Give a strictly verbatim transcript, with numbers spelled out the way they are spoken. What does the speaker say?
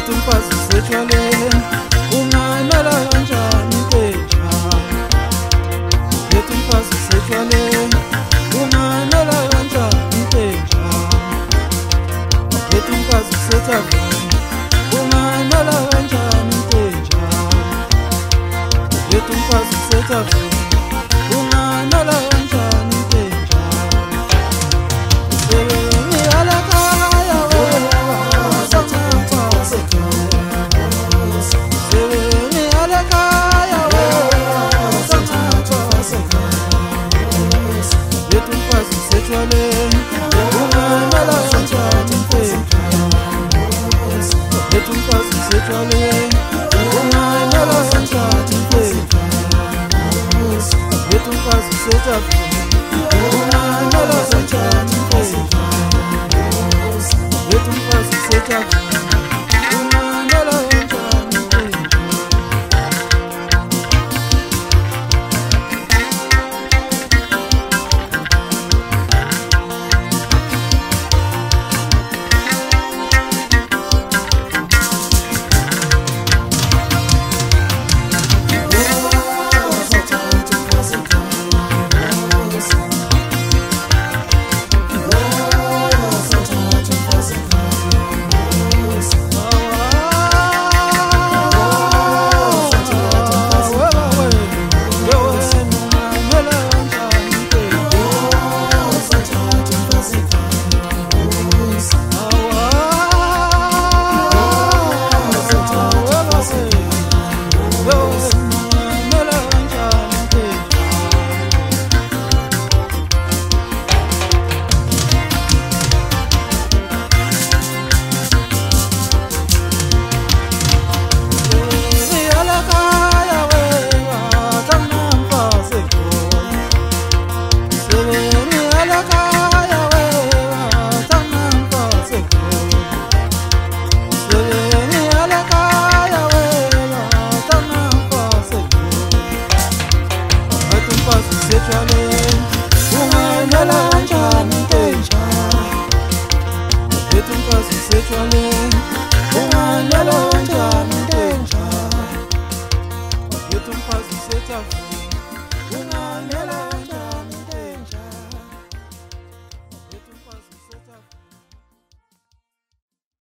Yethu mfazi setshwaleni ungamela kanjani intsha. Yethu mfazi setshwaleni ungamela kanjani intsha. Yethu mfazi sethaveni ungamela kanjani intsha. Yethu mfazi sethaveni ungamela kanjani intsha. Sebengiyala khaya wena setshwaleni ungamela kanjani intsha. Yethu mfazi setshwaleni ungamela kanjani intsha. Yethu mfazi sethaveni ungamela kanjani intsha. Yethu mfazi sethaveni ungamela kanjani intsha. Setshwaleni ungamela kanjani intsha. Yethu mfazi setshwaleni ungamela kanjani intsha. Yethu mfazi sethaveni